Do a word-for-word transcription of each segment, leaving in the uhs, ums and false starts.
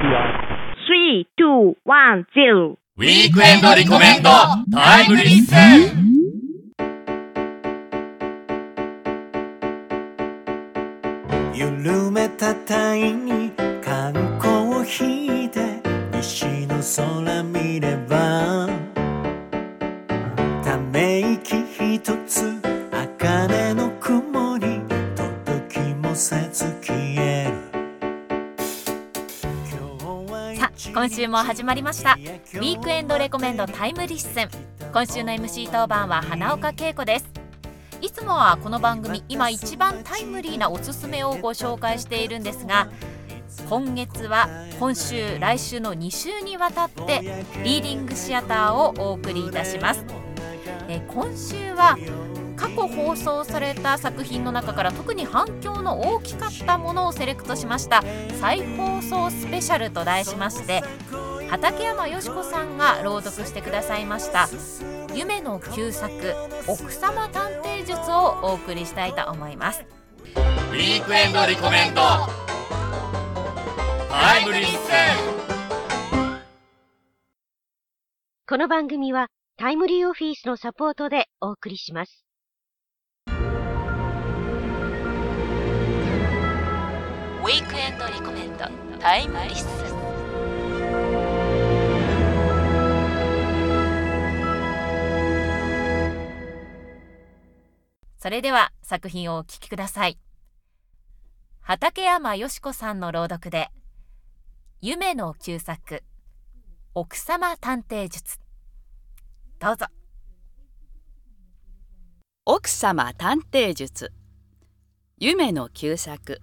スリー、ツー、ワン、ゼロ。 ウィークエンドリコメンドタイムリッスン。 緩めたタイに缶コーヒーで西の空見ればため息ひとつ茜の雲に届きもせず消える。 さあ今週も始まりましたウィークエンドレコメンドタイムリッスン。今週の エムシー 当番は花岡恵子です。いつもはこの番組今一番タイムリーなおすすめをご紹介しているんですが、今月は今週来週のに週にわたってリーディングシアターをお送りいたします。え今週は過去放送された作品の中から特に反響の大きかったものをセレクトしました再放送スペシャルと題しまして、畠山よし子さんが朗読してくださいました夢の旧作奥様探偵術をお送りしたいと思います。 ウィークエンドリコメンドタイムリッスン。 この番組はタイムリーオフィスのサポートでお送りします。 ウィークエンドリコメンドタイムリッスン。それでは作品をお聞きください。畠山よし子さんの朗読で夢の旧作奥様探偵術、どうぞ。 奥様探偵術夢の旧作。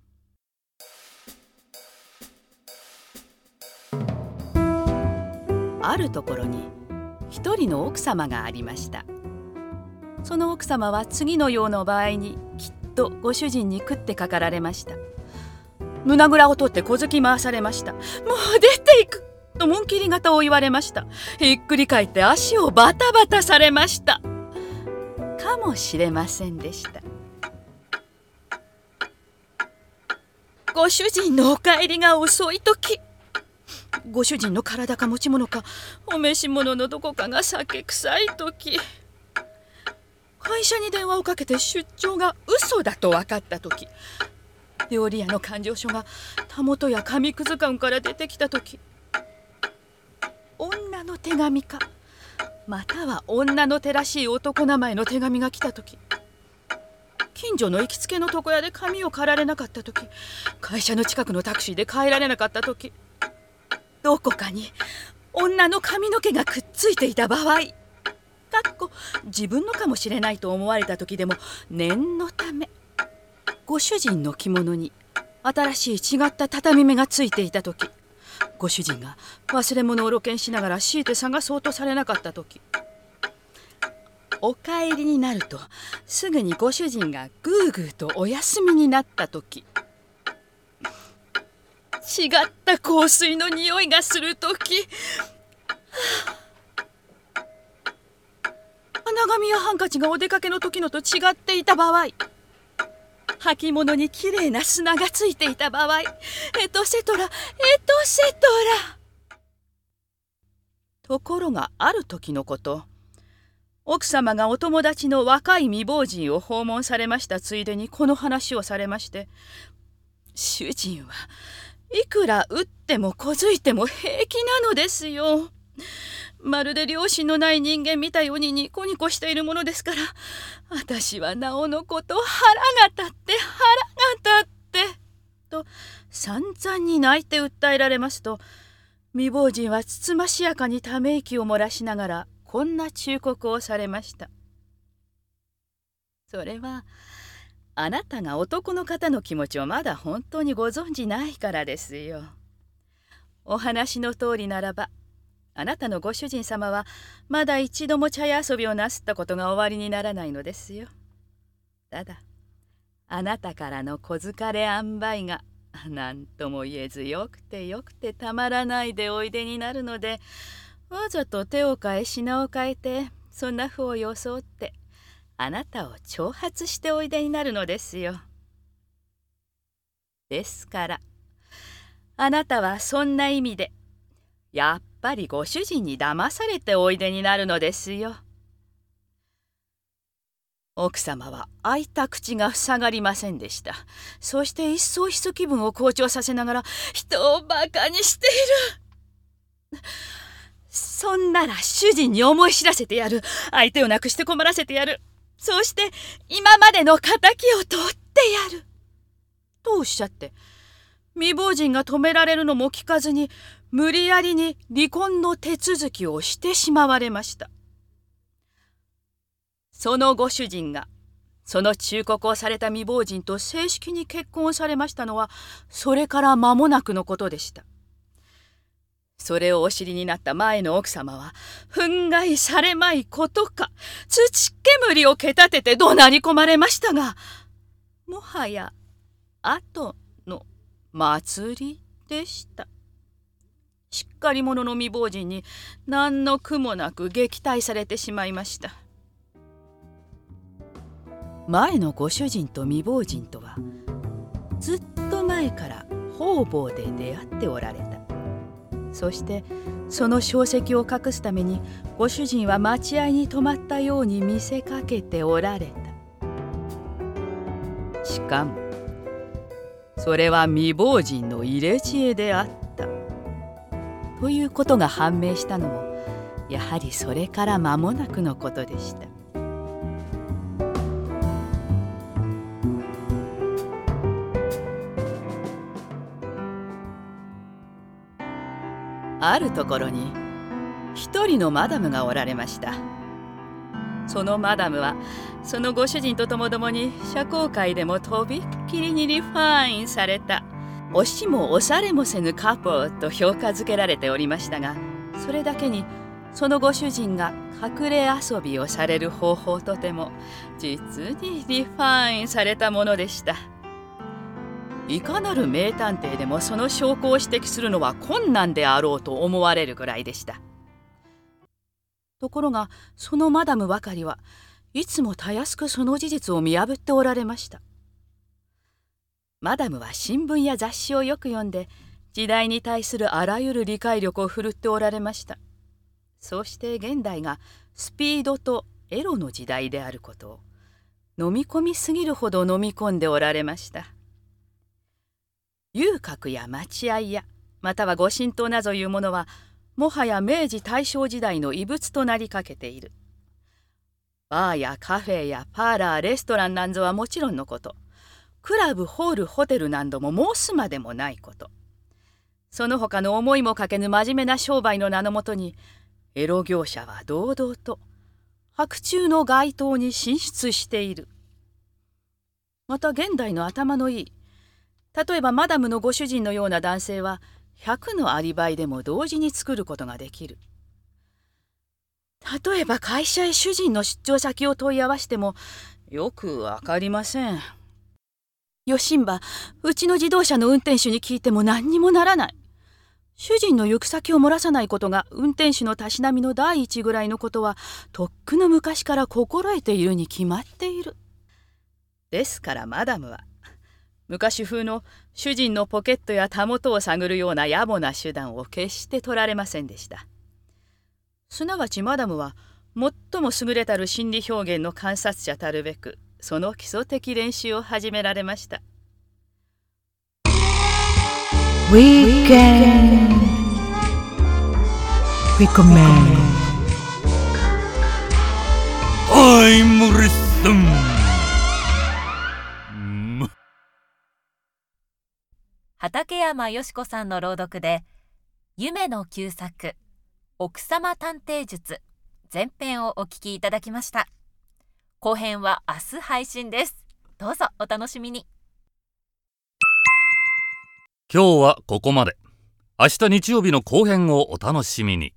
あるところに一人の奥様がありました。その奥様は次のような場合にきっとご主人に食ってかかられました。胸ぐらを取って小突き回されました。もう出ていくと紋切り型を言われました。ひっくり返って足をバタバタされました。かもしれませんでした。ご主人のお帰りが遅いとき、ご主人の体か持ち物かお召し物のどこかが酒臭いとき、会社に電話をかけて出張が嘘だと分かったとき、料理屋の勘定書がたもとや紙くず缶から出てきたとき、女の手紙かまたは女の手らしい男名前の手紙が来たとき、近所の行きつけの床屋で髪を刈られなかったとき、会社の近くのタクシーで帰られなかったとき、どこかに女の髪の毛がくっついていた場合、かっこ自分のかもしれないと思われた時でも念のためご主人の着物に新しい違った畳目がついていた時、ご主人が忘れ物を露見しながら強いて探そうとされなかった時、お帰りになるとすぐにご主人がぐーぐーとお休みになった時、違った香水の匂いがする時、花紙やハンカチがお出かけの時のと違っていた場合、履物にきれいな砂がついていた場合、エトセトラエトセトラ。ところがある時のこと、奥様がお友達の若い未亡人を訪問されましたついでにこの話をされまして、主人はいくら打ってもこづいても平気なのですよ。まるで良心のない人間みたいようにニコニコしているものですから、私はなおのこと腹が立って腹が立ってと散々に泣いて訴えられますと、未亡人はつつましやかにため息を漏らしながらこんな忠告をされました。それはあなたが男の方の気持ちをまだ本当にご存じないからですよ。お話の通りならば、あなたのご主人様はまだ一度も茶屋遊びをなすったことがおありにならないのですよ。ただあなたからの小疲れ塩梅が何とも言えずよくてよくてたまらないでおいでになるので、わざと手を変え品を変えてそんな風を装ってあなたを挑発しておいでになるのですよ。ですからあなたはそんな意味でやっぱりご主人に騙されておいでになるのですよ。奥様は開いた口が塞がりませんでした。そして一層ひそ気分を好調させながら人をバカにしている。そんなら主人に思い知らせてやる。相手をなくして困らせてやる。そうして今までの敵を取ってやる。とおっしゃって未亡人が止められるのも聞かずに無理やりに離婚の手続きをしてしまわれました。そのご主人がその忠告をされた未亡人と正式に結婚されましたのはそれから間もなくのことでした。それをお知りになった前の奥様は憤慨されまいことか土煙をけたてて怒鳴り込まれましたが、もはや後の祭りでした。しっかり者の未亡人に何の苦もなく撃退されてしまいました。前のご主人と未亡人とはずっと前から方々で出会っておられた。そしてその証跡を隠すためにご主人は待合に泊まったように見せかけておられた。しかもそれは未亡人の入れ知恵であったということが判明したのもやはりそれから間もなくのことでした。あるところに一人のマダムがおられました。そのマダムはそのご主人とともどもに社交界でもとびっきりにリファインされた押しも押されもせぬカップルと評価づけられておりましたが、それだけにそのご主人が隠れ遊びをされる方法とても実にリファインされたものでした。いかなる名探偵でもその証拠を指摘するのは困難であろうと思われるぐらいでした。ところがそのマダムばかりはいつもたやすくその事実を見破っておられました。マダムは新聞や雑誌をよく読んで時代に対するあらゆる理解力を振るっておられました。そうして現代がスピードとエロの時代であることを飲み込みすぎるほど飲み込んでおられました。遊郭や待合やまたは御神刀などいうものはもはや明治大正時代の遺物となりかけている。バーやカフェやパーラーレストランなんぞはもちろんのこと、クラブホールホテルなんども申すまでもないこと、その他の思いもかけぬ真面目な商売の名のもとにエロ業者は堂々と白昼の街頭に進出している。また現代の頭のいい、例えばマダムのご主人のような男性はひゃくのアリバイでも同時に作ることができる。例えば会社へ主人の出張先を問い合わせてもよくわかりません。よしんば、うちの自動車の運転手に聞いても何にもならない。主人の行く先を漏らさないことが運転手のたしなみの第一ぐらいのことはとっくの昔から心得ているに決まっている。ですからマダムは昔風の主人のポケットやたもとを探るような野暮な手段を決して取られませんでした。すなわちマダムは最も優れたる心理表現の観察者たるべくその基礎的練習を始められました。 Weekend Recommend Time Listen。 畠山よし子さんの朗読で夢の旧作奥様探偵術前編をお聞きいただきました。後編は明日配信です。どうぞお楽しみに。 今日はここまで。明日日曜日の後編をお楽しみに。